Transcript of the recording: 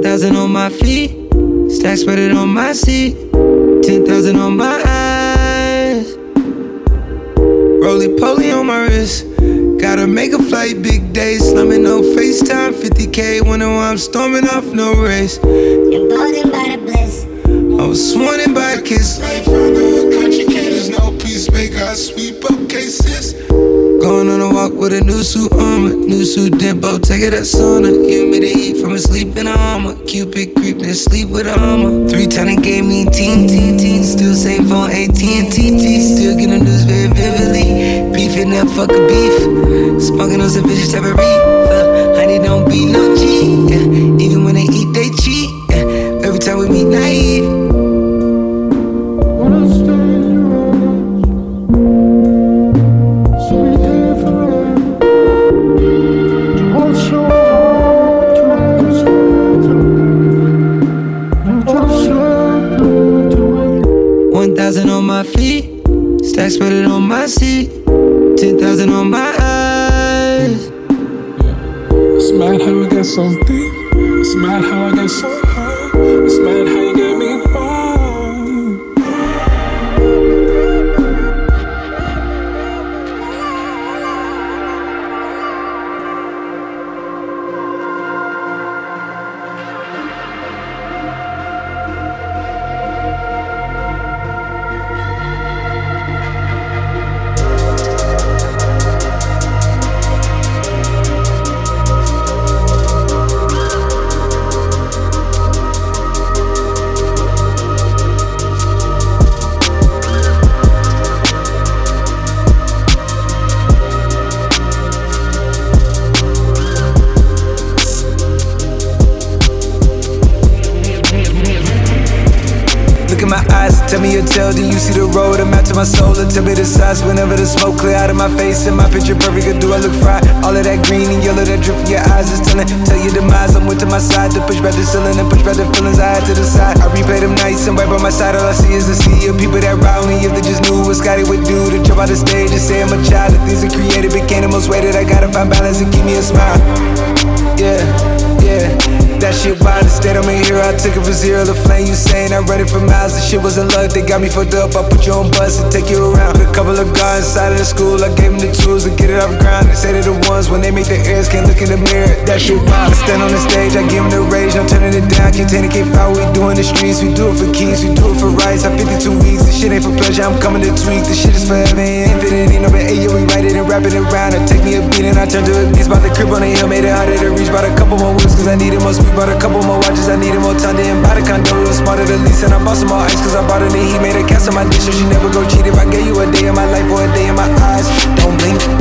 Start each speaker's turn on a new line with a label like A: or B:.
A: 1,000 on my feet, stacks spreaded on my seat, 10,000 on my eyes. Roly-poly on my wrist, gotta make a flight, big days, slumming no FaceTime, 50K, wondering why I'm storming off, no race.
B: Emboldened by the bliss,
A: I was sworn in by a kiss. Life on the country kid, there's no peacemaker, I sweep up cases. Going on a walk with a new suit on, new suit Dimpo, take it at sauna. Humidity from a sleep in a armor, Cupid creeping and sleep with a armor. 3 times they gave me teen, still same phone, AT&T, still getting news very vividly. Beefing that fuck a beef, smoking on some vicious type of reefer. Honey don't be no G, yeah. Even when they eat they cheat, yeah. Every time we meet naive. On my feet, stacks spreaded on my seat, 10,000 on my eyes.
C: It's mad how I got so deep. It's mad how I got so high. It's mad how you get me high.
A: Tell me your tale, do you see the road? I'm out to my soul, and tell me the size. Whenever the smoke clear out of my face and my picture perfect, or do I look fried? All of that green and yellow that drip from your eyes is telling. Tell your demise, I'm with to my side to push back the ceiling and push back the feelings I had to the side. I replay them nights and right by my side, all I see is a sea of people that ride me. If they just knew what Scotty would do to jump out the stage and say I'm a child. The things I created became the most weighted. I gotta find balance and keep me a smile. Yeah. That shit wild, instead I'm a hero. I took it from zero to flame. You saying I'm running for miles. The shit wasn't luck, they got me fucked up. I put you on bus and take you around. Put a couple of guys inside of the school. I gave them the tools to get it off the ground. They say they're the ones when they make their ears can't look in the mirror. That shit wild. I stand on the stage, I give them the rage. I'm turning it down, contain it, can't fight. We do in the streets, we do it for keys, we do it for rights. I'm 52 weeks, this shit ain't for pleasure. I'm coming to tweak, this shit is forever and infinite. Ain't no been yeah, we write it and wrap it around. I take me a beat and I turn to a beast. Bought the crib on the hill, made it harder to reach. Bought a couple more whips cause I needed more sweet. Bought a couple more watches, I needed more time to buy the condo. It was smarter to lease and I bought some more ice cause I bought it and he made a cast on my dish so she never go cheat. If I gave you a day of my life or a day in my eyes, don't blink.